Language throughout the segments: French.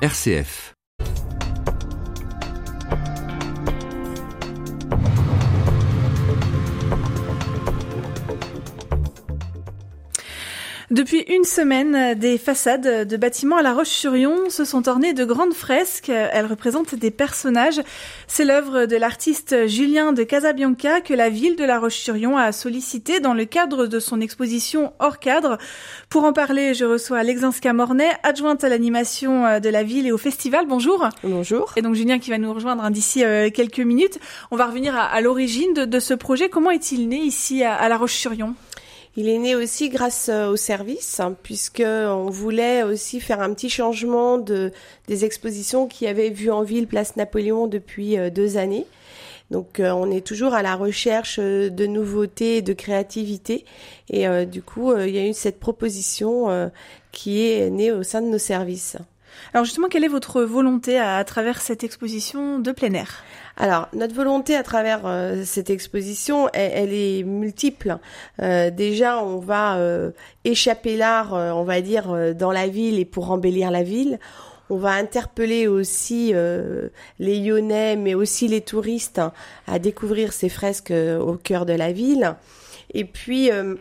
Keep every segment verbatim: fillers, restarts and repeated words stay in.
R C F. Depuis une semaine, des façades de bâtiments à La Roche-sur-Yon se sont ornées de grandes fresques. Elles représentent des personnages. C'est l'œuvre de l'artiste Julien de Casabianca que la ville de La Roche-sur-Yon a sollicité dans le cadre de son exposition hors cadre. Pour en parler, je reçois Alexandra Mornay, adjointe à l'animation de la ville et au festival. Bonjour. Bonjour. Et donc Julien qui va nous rejoindre d'ici quelques minutes. On va revenir à, à l'origine de, de ce projet. Comment est-il né ici à, à La Roche-sur-Yon ? Il est né aussi grâce au service, hein, puisque on voulait aussi faire un petit changement de des expositions qu'il y avait vues en ville Place Napoléon depuis euh, deux années. Donc euh, on est toujours à la recherche de nouveautés, de créativité, et euh, du coup euh, il y a eu cette proposition euh, qui est née au sein de nos services. Alors justement, quelle est votre volonté à, à travers cette exposition de plein air ? Alors, notre volonté à travers euh, cette exposition, elle, elle est multiple. Euh, déjà, on va euh, échapper l'art, euh, on va dire, euh, dans la ville et pour embellir la ville. On va interpeller aussi euh, les Lyonnais, mais aussi les touristes, hein, à découvrir ces fresques euh, au cœur de la ville. Et puis, euh,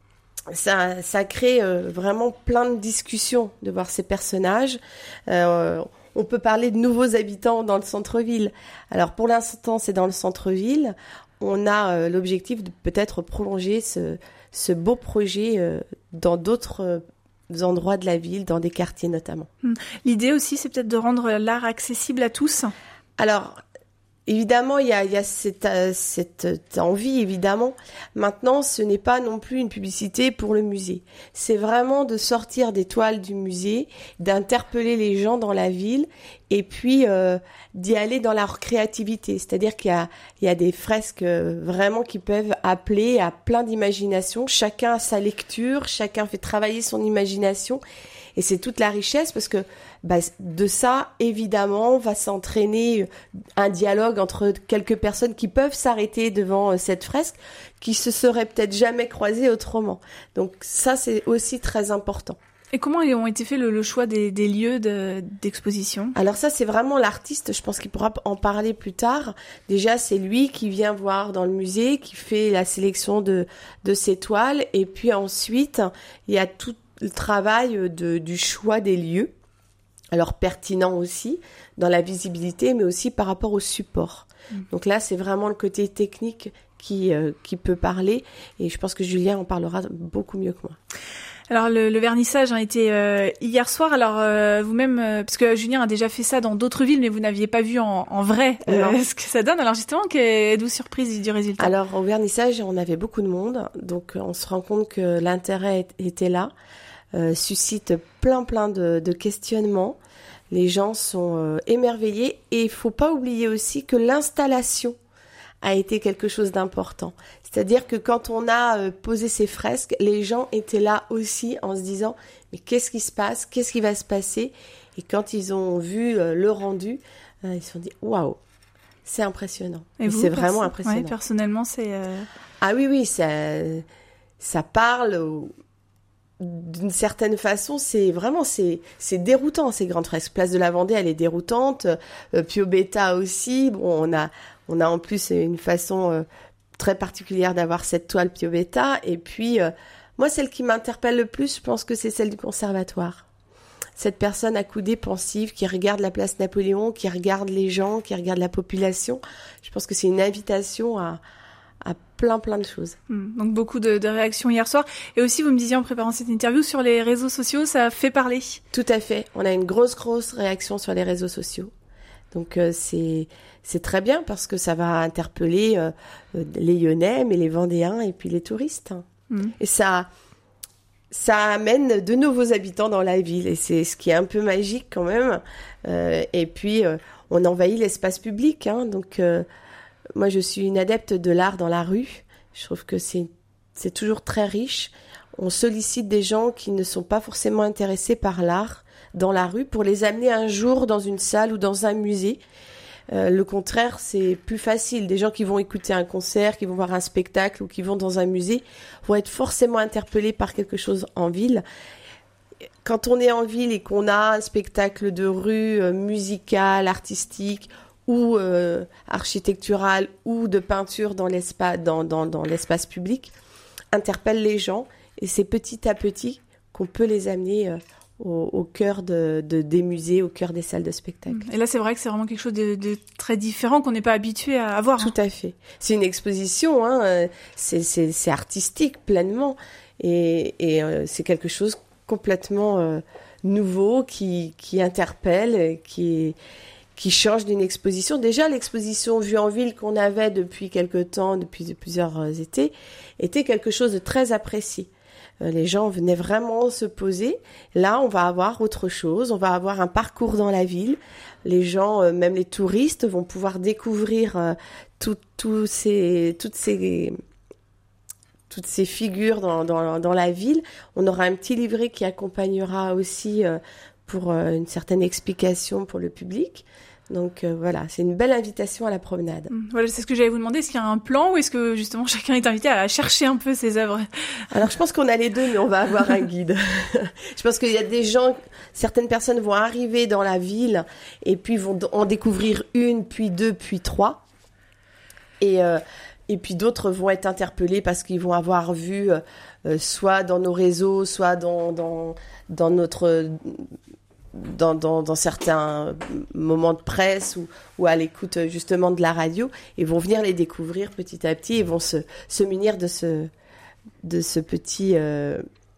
ça, ça crée euh, vraiment plein de discussions de voir ces personnages. Euh, On peut parler de nouveaux habitants dans le centre-ville. Alors pour l'instant, c'est dans le centre-ville. On a euh, l'objectif de peut-être prolonger ce, ce beau projet euh, dans d'autres euh, endroits de la ville, dans des quartiers notamment. L'idée aussi, c'est peut-être de rendre l'art accessible à tous. Alors, évidemment, il y a, il y a cette, euh, cette envie, évidemment. Maintenant, ce n'est pas non plus une publicité pour le musée. C'est vraiment de sortir des toiles du musée, d'interpeller les gens dans la ville et puis euh, d'y aller dans leur créativité. C'est-à-dire qu'il y a, il y a des fresques vraiment qui peuvent appeler à plein d'imagination. Chacun a sa lecture, chacun fait travailler son imagination. Et c'est toute la richesse parce que bah, de ça, évidemment, va s'entraîner un dialogue entre quelques personnes qui peuvent s'arrêter devant cette fresque, qui se seraient peut-être jamais croisées autrement. Donc ça, c'est aussi très important. Et comment ont été faits le, le choix des, des lieux de, d'exposition ? Alors ça, c'est vraiment l'artiste, je pense qu'il pourra en parler plus tard. Déjà, c'est lui qui vient voir dans le musée, qui fait la sélection de, de ses toiles. Et puis ensuite, il y a tout le travail de, du choix des lieux, alors pertinent aussi dans la visibilité, mais aussi par rapport au support. Mmh. Donc là, c'est vraiment le côté technique qui, euh, qui peut parler, et je pense que Julien en parlera beaucoup mieux que moi. Alors le, le vernissage a été euh, hier soir. Alors euh, vous-même, euh, parce que Julien a déjà fait ça dans d'autres villes, mais vous n'aviez pas vu en, en vrai euh, ce que ça donne. Alors justement, êtes-vous surprise du résultat ? Alors au vernissage, on avait beaucoup de monde, donc on se rend compte que l'intérêt était là. Euh, suscite plein plein de, de questionnements. Les gens sont euh, émerveillés et il faut pas oublier aussi que l'installation a été quelque chose d'important. C'est-à-dire que quand on a euh, posé ces fresques, les gens étaient là aussi en se disant mais qu'est-ce qui se passe, qu'est-ce qui va se passer ? Et quand ils ont vu euh, le rendu, euh, ils se sont dit waouh, c'est impressionnant. Et, et vous, c'est perso- vraiment impressionnant. Ouais, personnellement, c'est euh... ah oui oui ça ça parle. Au... D'une certaine façon, c'est vraiment c'est c'est déroutant ces grandes fresques. Place de la Vendée, elle est déroutante. Euh, Piobetta aussi. Bon, on a on a en plus une façon euh, très particulière d'avoir cette toile Piobetta. Et puis euh, moi, celle qui m'interpelle le plus, je pense que c'est celle du conservatoire. Cette personne accoudée, pensive, qui regarde la place Napoléon, qui regarde les gens, qui regarde la population. Je pense que c'est une invitation à à plein plein de choses. Donc beaucoup de, de réactions hier soir. Et aussi, vous me disiez en préparant cette interview, sur les réseaux sociaux, ça fait parler. Tout à fait. On a une grosse, grosse réaction sur les réseaux sociaux. Donc euh, c'est c'est très bien parce que ça va interpeller euh, les Lyonnais, mais les Vendéens et puis les touristes. Mmh. Et ça, ça amène de nouveaux habitants dans la ville. Et c'est ce qui est un peu magique quand même. Euh, et puis, euh, on envahit l'espace public. Hein, donc... Euh, Moi, je suis une adepte de l'art dans la rue. Je trouve que c'est, c'est toujours très riche. On sollicite des gens qui ne sont pas forcément intéressés par l'art dans la rue pour les amener un jour dans une salle ou dans un musée. Euh, le contraire, c'est plus facile. Des gens qui vont écouter un concert, qui vont voir un spectacle ou qui vont dans un musée vont être forcément interpellés par quelque chose en ville. quand on est en ville et qu'on a un spectacle de rue euh, musical, artistique ou euh, architectural ou de peinture dans l'espace, dans, dans, dans l'espace public, interpelle les gens et c'est petit à petit qu'on peut les amener euh, au, au cœur de, de, des musées, au cœur des salles de spectacle. Et là, c'est vrai que c'est vraiment quelque chose de, de très différent qu'on n'est pas habitué à voir. Tout hein. à fait. C'est une exposition, hein, c'est, c'est, c'est artistique pleinement et, et euh, c'est quelque chose complètement euh, nouveau qui, qui interpelle, qui, qui change d'une exposition. Déjà, l'exposition Vue en ville qu'on avait depuis quelque temps, depuis plusieurs étés, était quelque chose de très apprécié. Les gens venaient vraiment se poser. Là, on va avoir autre chose. On va avoir un parcours dans la ville. Les gens, même les touristes, vont pouvoir découvrir tout, tout ces, toutes ces, toutes ces figures dans, dans, dans la ville. On aura un petit livret qui accompagnera aussi pour une certaine explication pour le public. Donc euh, voilà, c'est une belle invitation à la promenade. Voilà, c'est ce que j'allais vous demander. Est-ce qu'il y a un plan ou est-ce que justement chacun est invité à chercher un peu ses œuvres ? Alors je pense qu'on a les deux, mais on va avoir un guide. Je pense qu'il y a des gens, certaines personnes vont arriver dans la ville et puis vont en découvrir une, puis deux, puis trois. Et, euh, et puis d'autres vont être interpellés parce qu'ils vont avoir vu euh, soit dans nos réseaux, soit dans, dans, dans notre... Dans, dans, dans certains moments de presse ou, ou à l'écoute justement de la radio et vont venir les découvrir petit à petit et vont se, se munir de ce, de ce petit, euh,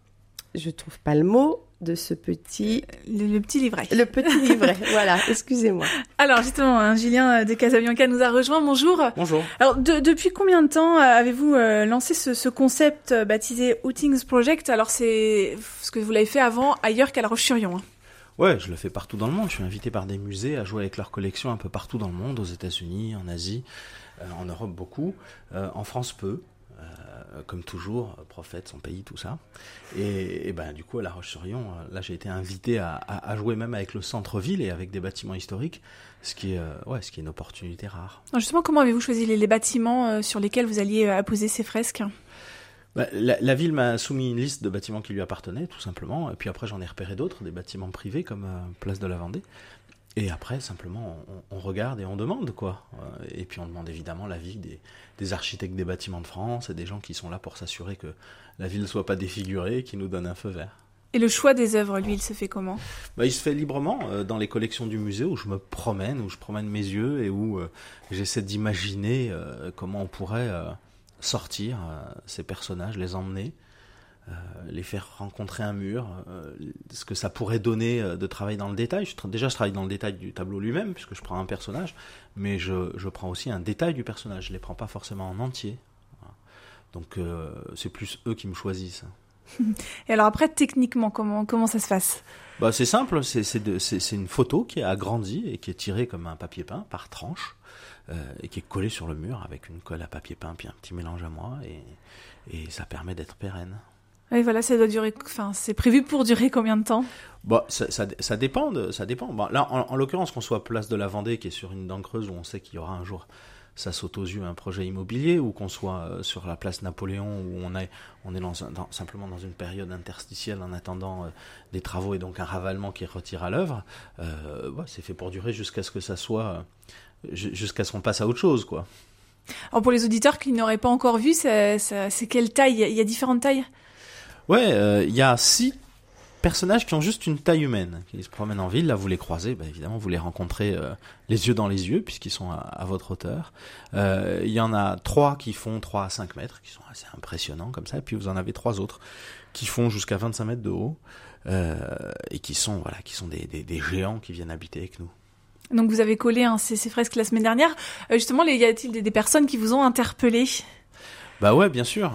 je trouve pas le mot, de ce petit... Le, le petit livret. Le petit livret, voilà, excusez-moi. Alors justement, hein, Julien de Casabianca nous a rejoint, bonjour. Bonjour. Alors de, depuis combien de temps avez-vous euh, lancé ce, ce concept euh, baptisé Outings Project ? Alors c'est ce que vous l'avez fait avant ailleurs qu'à La Roche-sur-Yon. Hein. Ouais, je le fais partout dans le monde. Je suis invité par des musées à jouer avec leurs collections un peu partout dans le monde, aux États-Unis, en Asie, euh, en Europe beaucoup, euh, en France peu, euh, comme toujours, Prophète, son pays, tout ça. Et, et ben du coup à La Roche-sur-Yon, là j'ai été invité à, à, à jouer même avec le centre-ville et avec des bâtiments historiques, ce qui est, euh, ouais, ce qui est une opportunité rare. Alors justement, comment avez-vous choisi les, les bâtiments euh, sur lesquels vous alliez euh, apposer ces fresques ? Bah, la, la ville m'a soumis une liste de bâtiments qui lui appartenaient, tout simplement. Et puis après, j'en ai repéré d'autres, des bâtiments privés comme euh, Place de la Vendée. Et après, simplement, on, on regarde et on demande, quoi. Euh, et puis on demande évidemment l'avis des, des architectes des bâtiments de France et des gens qui sont là pour s'assurer que la ville ne soit pas défigurée et qui nous donnent un feu vert. Et le choix des œuvres, lui, il se fait comment ? Bah, il se fait librement euh, dans les collections du musée où je me promène, où je promène mes yeux et où euh, j'essaie d'imaginer euh, comment on pourrait... Euh, sortir euh, ces personnages, les emmener, euh, les faire rencontrer un mur, euh, ce que ça pourrait donner euh, de travailler dans le détail. Je tra- déjà, je travaille dans le détail du tableau lui-même, puisque je prends un personnage, mais je, je prends aussi un détail du personnage. Je ne les prends pas forcément en entier. Voilà. Donc, euh, c'est plus eux qui me choisissent. Et alors après, techniquement, comment, comment ça se passe ? Bah, c'est simple, c'est, c'est, de, c'est, c'est une photo qui est agrandie et qui est tirée comme un papier peint par tranche. Euh, et qui est collé sur le mur avec une colle à papier peint puis un petit mélange à moi et, et ça permet d'être pérenne. Oui, voilà, ça doit durer, enfin, c'est prévu pour durer combien de temps ? Bah, ça, ça, ça dépend, de, ça dépend. Bah, là, en, en l'occurrence, qu'on soit Place de la Vendée, qui est sur une dent creuse où on sait qu'il y aura un jour, ça saute aux yeux, un projet immobilier, ou qu'on soit euh, sur la place Napoléon où on est, on est dans, dans, simplement dans une période interstitielle en attendant euh, des travaux et donc un ravalement qui retire à l'œuvre. Euh, bah, c'est fait pour durer jusqu'à ce que ça soit. Euh, jusqu'à ce qu'on passe à autre chose, quoi. Alors pour les auditeurs qui n'auraient pas encore vu, c'est, c'est, c'est quelle taille ? Il y a différentes tailles ? Ouais, il euh, y a six personnages qui ont juste une taille humaine, qui se promènent en ville. Là, vous les croisez, bah, évidemment, vous les rencontrez euh, les yeux dans les yeux, puisqu'ils sont à, à votre hauteur. Il euh, y en a trois qui font trois à cinq mètres, qui sont assez impressionnants comme ça, et puis vous en avez trois autres qui font jusqu'à vingt-cinq mètres de haut, euh, et qui sont, voilà, qui sont des, des, des géants qui viennent habiter avec nous. Donc vous avez collé hein, ces, ces fresques la semaine dernière. Euh, justement, les, y a-t-il des, des personnes qui vous ont interpellé ? Bah ouais, bien sûr.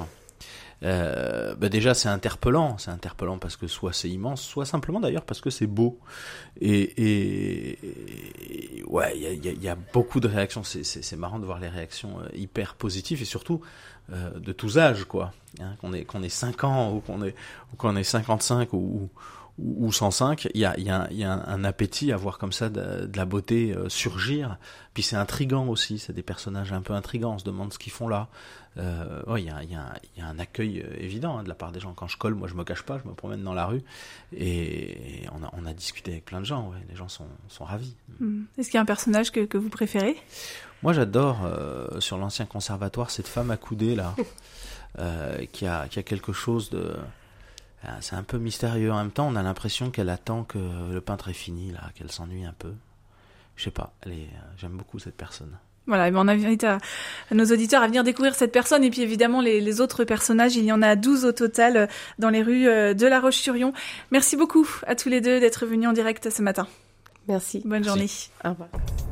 Euh, bah déjà c'est interpellant, c'est interpellant parce que soit c'est immense, soit simplement d'ailleurs parce que c'est beau. Et, et, et ouais, il y a, y, a, y a beaucoup de réactions. C'est, c'est, c'est marrant de voir les réactions hyper positives et surtout euh, de tous âges, quoi. Hein, qu'on ait qu'on ait cinq ans ou qu'on ait ou qu'on ait cinquante-cinq ou ou, ou cent cinq, il y a, il y a, il y a un, un appétit à voir comme ça de, de la beauté euh, surgir. Puis c'est intriguant aussi, c'est des personnages un peu intrigants, on se demande ce qu'ils font là. Euh, ouais, il y a, il y a, il y a un accueil évident hein, de la part des gens. Quand je colle, moi je me cache pas, je me promène dans la rue et on a, on a discuté avec plein de gens. Ouais, les gens sont, sont ravis. Mmh. Est-ce qu'il y a un personnage que, que vous préférez ? Moi j'adore euh, sur l'ancien conservatoire cette femme accoudée là, euh, qui a, qui a quelque chose de, c'est un peu mystérieux en même temps. On a l'impression qu'elle attend que le peintre est fini là, qu'elle s'ennuie un peu. Je sais pas, elle est, j'aime beaucoup cette personne. Voilà, et ben on invite à, à nos auditeurs à venir découvrir cette personne et puis évidemment les, les autres personnages. Il y en a douze au total dans les rues de La Roche-sur-Yon. Merci beaucoup à tous les deux d'être venus en direct ce matin. Merci. Bonne journée. Merci. Au revoir.